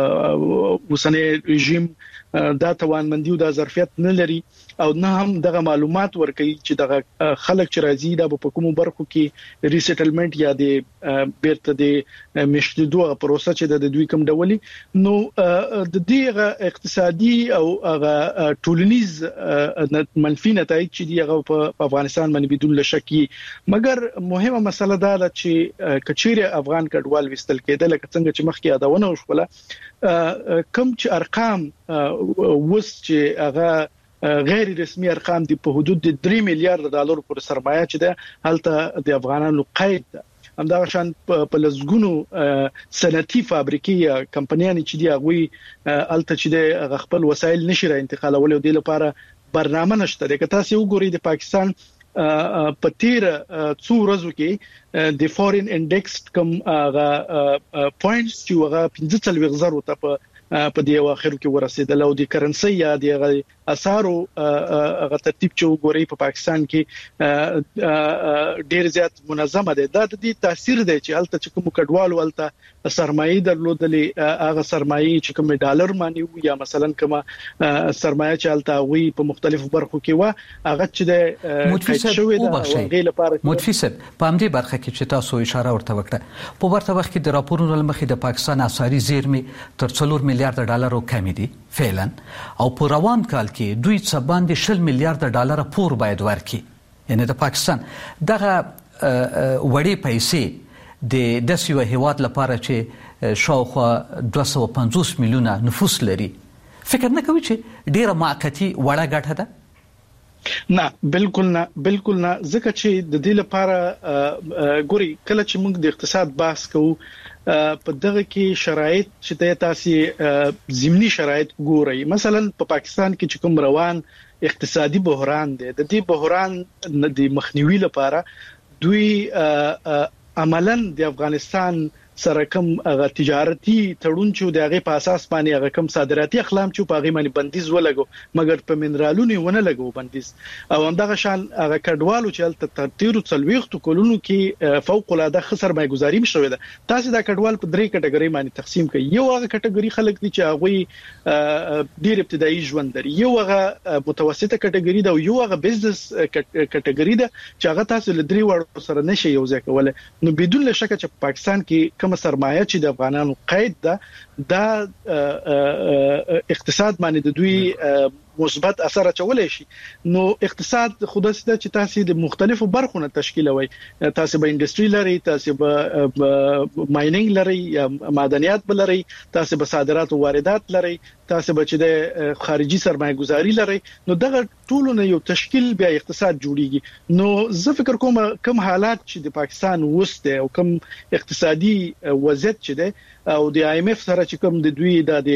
وسنه رژیم دا توانمندي او د ظرفیت نه لري او نه هم دغه معلومات ورکړي چې دغه خلک چې راځي د په کومو برخو کې ریسټلمنت یا د بیرته د مشدودو پروسه چې د دوی کوم ډولي نو د دې اقتصادي او هغه ټولنیز منفي نتایج چې دی هغه په افغانستان باندې بدون شک مګر مهمه مسله دا ده چې کچېره افغان کډوال وستل کېدل لکه څنګه چې مخکې یادونه وشوله کوم چې ارقام وس چې هغه غیر رسمي ارقام دي په حدود د درې میلیارډ ډالر پر سرمایه چې ده هلته د افغانانو قید ده همدا شان په لزګونو صنعتي فابریکې یا کمپنیانې چې دی هغه هلته چې د خپل وسایل نشي را انتقالول او د لپاره برنامه نشته ده که تاسو وګورئ د پاکستان په تیر څو ورځو کې د فورین انډیکس کوم هغه پوینټس چې هغه پنځه څلوېښت زره ته په په دې واخرو کې ورسېدل او د کرنسي یا د اسعارو هغه ترتیب چې وګورئ په پاکستان کې ډیر زیات منظمه ده دا د دې تاثیر دی چې هلته چې کوم کډوالو هلته سرمایي درلودلې هغه سرمایي چې کوم ډالر مانی یا مثلا کوم سرمایه چې هلته وي په مختلفو برخو کې و هغه چې د قید شوی ده غیر لپاره متفسد په همدې برخه کې چې تاسو اشاره ورته وکړه په ورته وخت کې د راپورونو لمخې د پاکستان اسعاري زیرمې تر څلور میلیارډ ډالر کم دي فعلا او په روان کال کې دوی څه باندې شل میلیارډ ډالر پور باید ورکړي یعنی د پاکستان دغه وړي پیسې د داسې یو هیواد لپاره چې شاوخوا دوه سوه پنځوس میلیونه نفوس لري فکر نه کوي چې ډیره معقتی وړه ګټه ده نه بالکل نه بالکل نه ځکه چې د دې لپاره ګوري کله چې موږ د اقتصاد بحث کوو په دغه کې شرایط چې تاسو زمینی شرایط ګورئ مثلا په پاکستان کې چې کوم روان اقتصادي بحران دی د دې بحران د مخنیوي لپاره دوی عملاً د افغانستان سره کوم هغه تجارتي تړون چې د هغه په اساس باندې هغه کوم صادراتي اقلام چې په هغه باندې بندیز ولګو مګر په منرالونو ونه لګو بندیز او همدغه شان هغه کډوالو چې تل ترتیرو څلويخت کولونو کې فوق العاده خسر مای گزاري مشوي ده تاسو دا کډوال په درې کټګوري باندې تقسیم کړئ یو هغه کټګوري خلک دي چې هغه ډیر ابتدایي ژوند لري یو هغه متوسطه کټګوري ده او یو هغه بزنس کټګوري ده چې هغه تاسو له درې وړو سره نشي یو ځای کولای نو بدون شک چې پاکستان کې کوم سرمایه چې د افغانانو قید ده دا اقتصاد باندې د دوی مثبت اثر اچولای شي نو اقتصاد خودسته چې تاسو د مختلفو برخو نه تشکیل وي تاسو به انډستری لري تاسو به ماینینګ لري یا معدنیات لري تاسو به صادرات او واردات لري تاسو به چې د خارجي سرمایه گذاري لري نو دغه ټولو نه یو تشکیل بیا اقتصاد جوړیږي. نو زه فکر کوم کوم حالات چې د پاکستان وسته او کوم اقتصادي وضعیت چې ده او د آی ایم ایف سره چې کوم د دوی د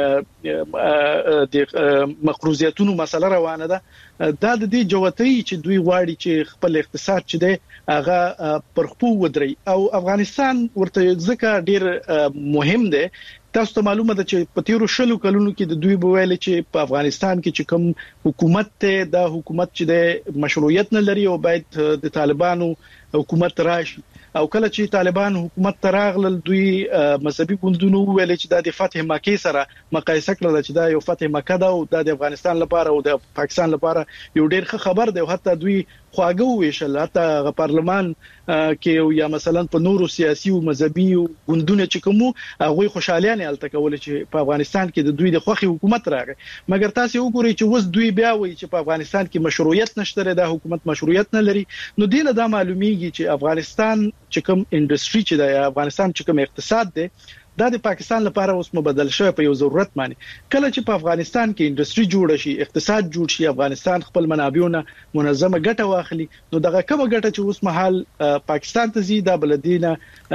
د مقروضیتونو مسله روانه ده دا د دې جوړتي چې دوی غواړي چې خپل اقتصاد چې ده هغه پر خپل ودري او افغانستان ورته ځکه ډیر مهم ده. تاسو ته معلومه ده چې په تیرو شلو کلونو کې د دوی بویل چې په افغانستان کې چې کوم حکومت ته د حکومت چې د مشروعیت نه لري او باید د طالبانو حکومت راشي او کله چې طالبان حکومت تراغل دوی مذهبي ګوندونو ویل چې د فتح مکه سره مقایسه کړل چې دا یو فتح مکه ده او د افغانستان لپاره او د پاکستان لپاره یو ډیر ښه خبر دی. حتی دوی خواږه ویشل حتی پارلمان کې یا مثلا په نورو سیاسي او مذهبي ګوندونو چې کوم هغه خوشالیان الته کول چې په افغانستان کې د دوی د خوخي حکومت راغی. مګر تاسو وګورئ چې وس دوی بیا وایي چې په افغانستان کې مشروعیت نشته، د حکومت مشروعیت نه لري. نو دینه دا معلومیږي چې افغانستان چې کوم انډستری چې د افغانستان چې کوم اقتصاد دی دا د پاکستان لپاره اوس مبدل شوی په یو ضرورت معنی. کله چې په افغانستان کې انډستری جوړ شي، اقتصاد جوړ شي، افغانستان خپل منابعونه منظمه ګټه واخلي، نو دغه کومه ګټه چې اوس مهال پاکستان ته زی دا بلدینه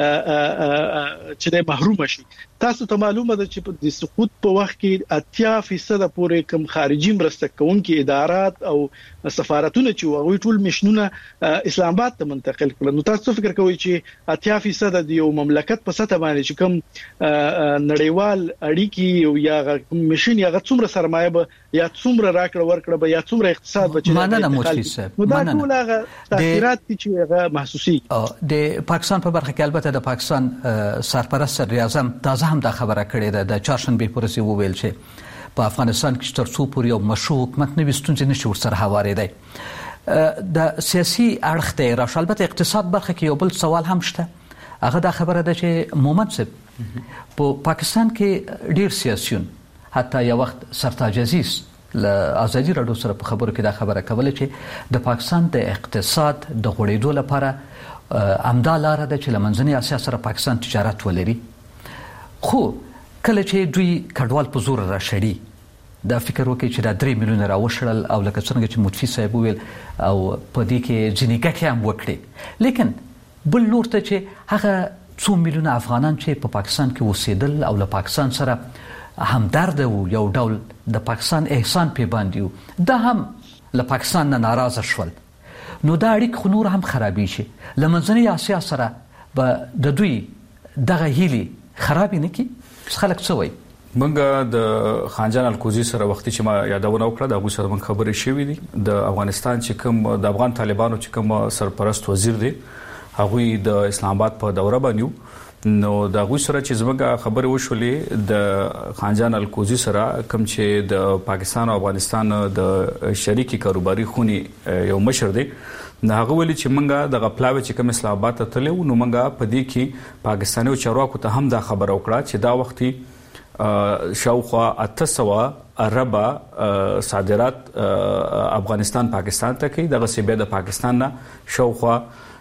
چې د محروم شي. تاسو ته معلومه ده چې د سقوط په وخت کې اتیا فیصد پورې کم خارجي مرسته کوونکي ادارات او سفارتونه چې هغوی ټول مشنونه اسلام آباد ته منتقل کړل. نو تاسو فکر کوئ چې اتیا فیصد د یو مملکت په سطح باندې چې کوم نړیوال اړیکی او یا مشن یا څومره سرمایه به یا څومره راکړه ورکړه به یا څومره اقتصاد به چې مننه مفتی صاحب، نو دا ټول هغه تاثیرات چې هغه محسوسي د پاکستان په برخه کې البته د پاکستان سرپرست صدر اعظم تازه هم دا خبره کړې ده د چهارشنبه پورې وویل چې په افغانستان کې تر څو پورې یو مشروع حکومت نه وستونځي نشي ورسره هوارېدای. د سیاسي اړخ ته راشه البته اقتصاد برخه کې یو بل سوال هم شته. هغه دا خبره ده چې مومند صاحب په پاکستان کې ډیر سیاسيون حتی یو وخت سرتاج عزیز له ازادي راډیو سره په خبرو کې دا خبره کوله چې د پاکستان د اقتصاد د غوړېدو لپاره امدا لاره ده چې لمنځنۍ اسیا سره پاکستان تجارت ولري. خو کله چې دوی کډوال په زور راشړي دا فکر وکړي چې دا درې میلیونه راوشړل او لکه څنګه چې متفی صاحب ویل او په دې کې ځینې ګټې هم وکړي، لیکن بل لور ته چې هغه څو میلیونه افغانان چې په پاکستان کې اوسېدل او له پاکستان سره همدرد وو، یو ډول د پاکستان احسان پې باندې وو، دا هم له پاکستان نه ناراضه شول. نو دا اړیکې خو نور هم خرابې شي. له منځنۍ اسیا سره به د دوی دغه هیلې خرابې نه کړي. خلک څه وایي؟ موږ د خانجان الکوزي سره وختي چې ما یادونه وکړه د هغوی سره موږ خبرې شوې دي. د افغانستان چې کوم د افغان طالبانو چې کوم سرپرست وزیر دی هغوی د اسلام آباد په دوره باندې نو د هغوی سره چې زموږ خبرې وشولې د خانجان الکوزي سره کوم چې د پاکستان او افغانستان د شریکي کاروباري خونې یو مشر دی نو هغه ویلي چې موږ د غپلاوي چې کوم اسلام آباد ته تلو نو موږ په دې کې پاکستاني چارواکو ته هم دا خبره وکړه چې دا وختي شاوخوا اته سوه اربه صادرات افغانستان پاکستان ته کوي. دغه سی به د پاکستان نه شاوخوا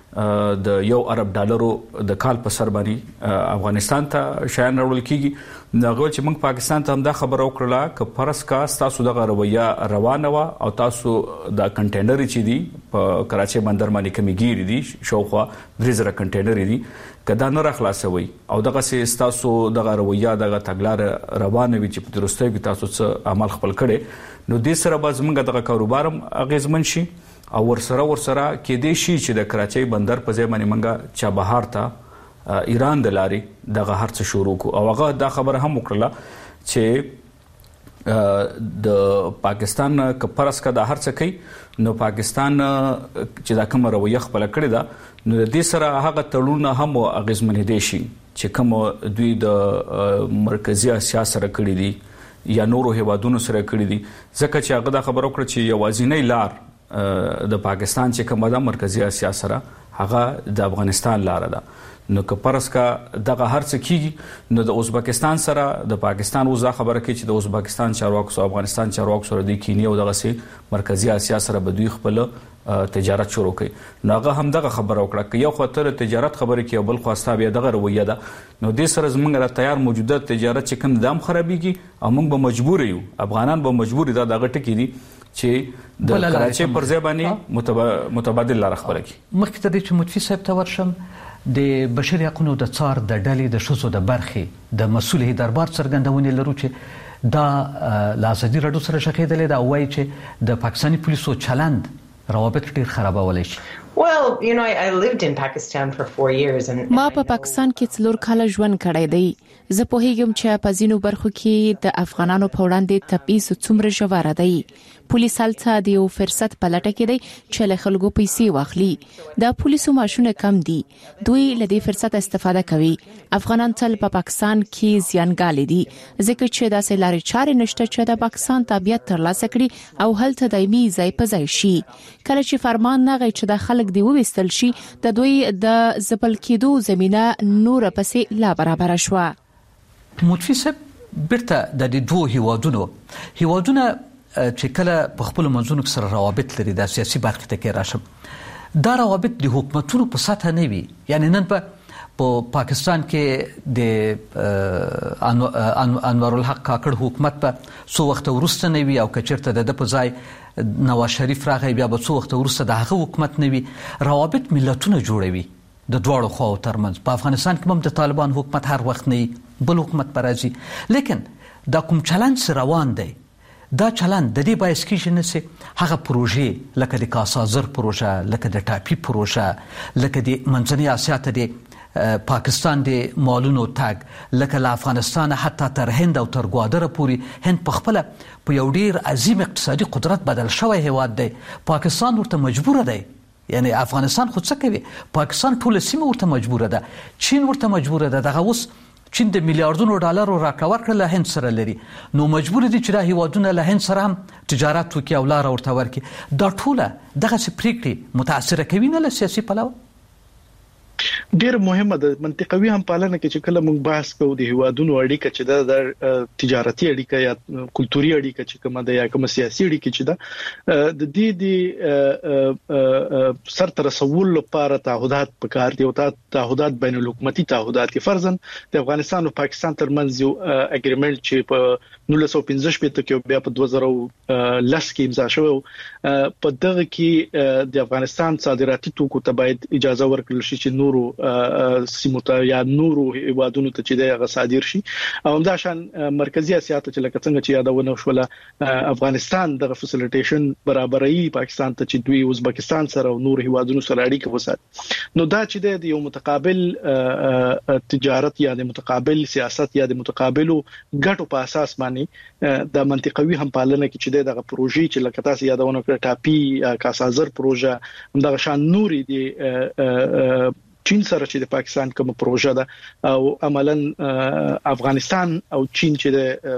د یو ارب ډالرو د کال په سر باندې افغانستان ته شایان راوړل کیږي. نغه چې موږ پاکستان ته هم دا خبره وکړه ک پرس کا تاسو دغه رویه روانه وا او تاسو د کنټینر چې دي په کراچي بندر باندې کمیګيري دي شاوخوا درې زره کنټینر دي کدا نه راخلاصوي او دغه سي تاسو دغه رویه دغه تګلار روانه وي چې په درسته کې تاسو څه عمل خپل کړي نو د سره باز موږ دغه کاروبارم اغیزمن شي او ورسره ورسره کې دې شي چې د کراچي بندر په ځای باندې منګه چا بهار ته ایران د لاري دغه هرڅ شروع کو او هغه دا خبره هم وکړه چې د پاکستان کپرس کا د هرڅ کوي نو پاکستان چې دا کوم رویه خپل کړی دا نو د دې سره هغه تړون هم اغیزمن دي شي چې کوم دوی د مرکزی اسیا سره کړی دي یا نورو هیوادونو سره کړی دي ځکه چې هغه دا خبره وکړه چې یوازینی لار د پاکستان چې کومه د مرکزی اسیا سره هغه د افغانستان لار ده نو که پرس کا دغه هرڅ کیږي نو د ازبکستان سره د پاکستان وزا خبره کوي چې د ازبکستان چارواکو سره افغانستان چارواکو سره د کینیا او دغه سي مرکزی اسیا سره به دوی خپل تجارت شروع کړي نو هغه هم دغه خبره وکړه چې یو خاطر تجارت خبره کوي بل خواسته بیا دغه رویه ده نو د سره زمونږ را تیار موجوده تجارت چې کوم دام خرابيږي او موږ به مجبور یو افغانان به مجبور دي دغه ټکی دي چې د کراچي پر ځای باندې متبادل لار خبره کی. مخکې ته چې متفي صاحب ته ورشم د بشري حقوقو د څار د ډلې د شوزو د برخې د مسؤل دربار څرګندونې لرو چې دا لا ازادي راډیو سره شخېدلې دا وایي چې د پاکستاني پولیسو چلند روابط ډیر خرابولای شي. Well, you know, I, I lived in Pakistan for four years and ما په پاکستان کې څلور کاله ژوند کړی دی. زه پوهیږم چې په ځینو برخو کې د افغانانو په وړاندې تبعیض څومره ژور دی. پولیس هلته د یو فرصت په لټه کې دی چې له خلکو پیسې واخلي. د پولیسو ماشونه کم دي. دوی له دې فرصت استفاده کوي. افغانان تل په پاکستان کې زیانګالي دي ځکه چې داسې لارې چارې نشته چې د پاکستان تابعیت ترلاسه کړي او هلته دایمي ځای په ځای شي. کله چې فرمان نغی چې د خلک دی وستل شي د دوی د زبل کېدو زمينه نور پسې لا برابر شو. متفسب برته د دوه هیوادونو هیوادونه چې کله په خپل منځونو سره روابط لري د سیاسي برخه ته کې راشم دا روابط د حکومتونو په سطح نه وي. یعنی نن په په پاکستان کې د انور الحق کاکړ حکومت په څو وخت ورسته نه وي او کچرته د په ځای نواز شریف راغی بیا به څو وخت ورسته د هغه حکومت نه وي. روابط ملتونه جوړوي د دواړو خواو ترمنځ. په افغانستان کې هم د طالبان حکومت هر وخت نه بل حکومت پرځي لیکن دا کوم چلند روان دی دا چلند د دې باعث کیږي چې هغه پروژې لکه د کاسازر پروژه لکه د ټاپي پروژه لکه د منځنۍ اسیا ته د پاکستان د مالونو تاګ لکه له افغانستان حتی تر هند او تر ګوادره پورې هند په خپل په یو ډیر عظیم اقتصادي قدرت بدل شوی هیواد دی. پاکستان ورته مجبور دی. یعنی افغانستان خود څه کوي پاکستان ټول سیمه ورته مجبور ده. چین ورته مجبور ده. دغه اوس چین د میلیارډونو ډالرو راکړه ورکړه له هند سره لري نو مجبور دي چې د هیوادونو له هند سره هم تجارت وکړي او لار ورته ورکړي. دا ټوله دغه څه پریکړې متاثر کوي نه له سیاسي پلوه. ډیر مهمه ده منطقوي هم پالنه کې چې کله موږ بحث کوو د هیوادونو اړیکه چې د تجارتي اړیکه یا کلتوري اړیکه چې کومه ده یا کومه سیاسي اړیکه چې ده د دې د سر تر رسول لپاره تعهدات پکار دي او تعهدات بین الحکومتي تعهدات فرضاً د افغانستان او پاکستان ترمنځ یو اګریمنت چې په نولس سوه پنځه شپږ کې بیا په دوه زره لس کې امضا شوی په دغه کې د افغانستان صادراتي توکو ته باید اجازه ورکړل شي چې نورو سیمو ته یا نورو هیوادونو ته چې دغه صادر شي او همدا شان مرکزی اسیا ته چې لکه څنګه چې یادونه شوله افغانستان د فسیلیټیشن برابرۍ پاکستان ته چې دوی ازبکستان سره او نور هیوادونو سره اړیکه وساتي نو دا چې د یو متقابل تجارت یا د متقابل سیاست یا د متقابلو ګټو په اساس باندې د منطقوي هم پالنه کې چې دغه پروژې چې لکه تاسو یادونه کړې ټاپي کاسازر پروژه همدا شان نوري دی چین سره چې د پاکستان کوم پروژه ده او عملاً افغانستان او چین چې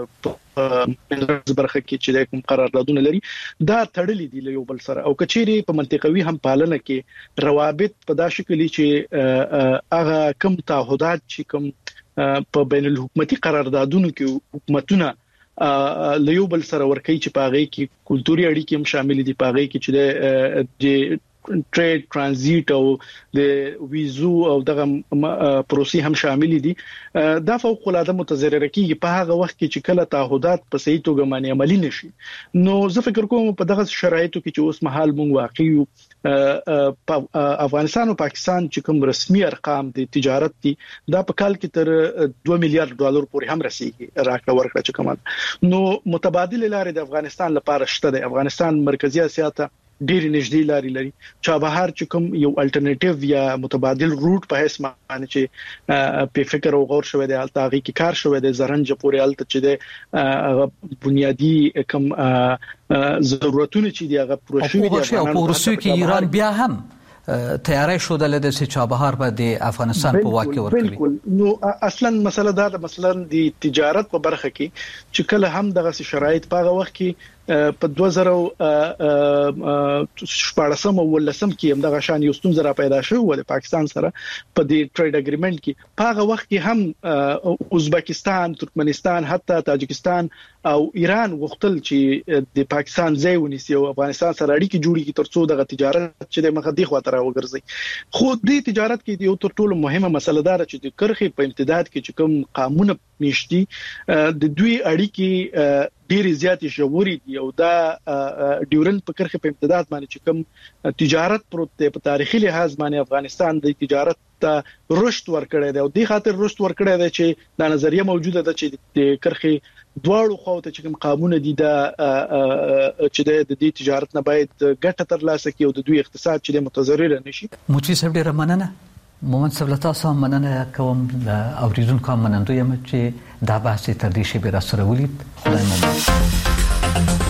د برخه کې چې کوم قراردادونه لري دا تړلې دي له یو بل سره او کچيري په منطقوي هم پالنه کې روابط په دا شکل چې هغه کم تعهدات چې کوم په بین الحکومتي قراردادونو کې حکومتونه له یو بل سره ورکوي چې په هغه کې کلتوري اړیکې هم شامل دي په هغه کې چې د ټریډ ترانزیت او د ویزو او دغه پروسې هم شامل دي دا فوق العاده متضرر کیږي په هغه وخت کې چې کله تعهدات په صحیح توګه باندې عملي نشي نو زه فکر کوم په دغه شرایطو کې چې اوس مهال مونږ واقعي په افغانستان او پاکستان چې کوم رسمي ارقام د تجارت دي دا په کال کې تر دوه میلیارډ ډالر پورې هم رسیدي راکړه ورکړه چې کومه نو متبادل لارې د افغانستان لپاره شته د افغانستان مرکزی اسیا ته ډېر نږدې لارې لري چابهار چې کوم یو الټرنیټیو یا متبادل روټ په هیڅ معنی چې په فکر او غور شوی دی الته هغه کې کار شوی دی زرنج پورې الته چې د بنیادی کوم ضرورتونه چې دی هغه پوره شوی دی او په روسیه کې ایران بیا هم تیاری شو د لدې چې چابهار به د افغانستان په واکه ورکوي بالکل نو اصلا مسله دا د مثلا د تجارت په برخه کې چې کله هم دغه شرایط په هغه وخت کې په دوه زره شپږم او ولسم کې هم دغه شان یو ستونزه را پیدا شوه د پاکستان سره په دې ټریډ اګریمنت کې په هغه وخت کې هم ازبکستان ترکمنستان حتی تاجکستان او ایران غوښتل چې د پاکستان ځای ونیسي او افغانستان سره اړیکې جوړې کړي ترڅو دغه تجارت چې د مخدي خواته راوګرځي خو د تجارت کې یو تر ټولو مهمه مسله ده چې د کرخې په امتداد کې چې کوم قانون نشتی د دوی اړیکې ډېری زیاتې ژورې دي او دا ډیورند په کرښه په امتداد باندې چې کوم تجارت پروت دی په تاریخي لحاظ باندې افغانستان د تجارت ته رشد ورکړی دی او د خاطر رشد ورکړی دی چې د نظریه موجوده ده چې د کرښه دواړو خواو ته چې کوم قانون دي دا چې د دې تجارت نه باید ګټه ترلاسه کړي او د دوی اقتصاد چې متضرر نشي. موچی صاحب ډیره مننه. مومن صاحب له تاسو مننه کوم د اوریدونکو منندوی یم چې دا بحث تر دې شی به را سره ولید. خدای مو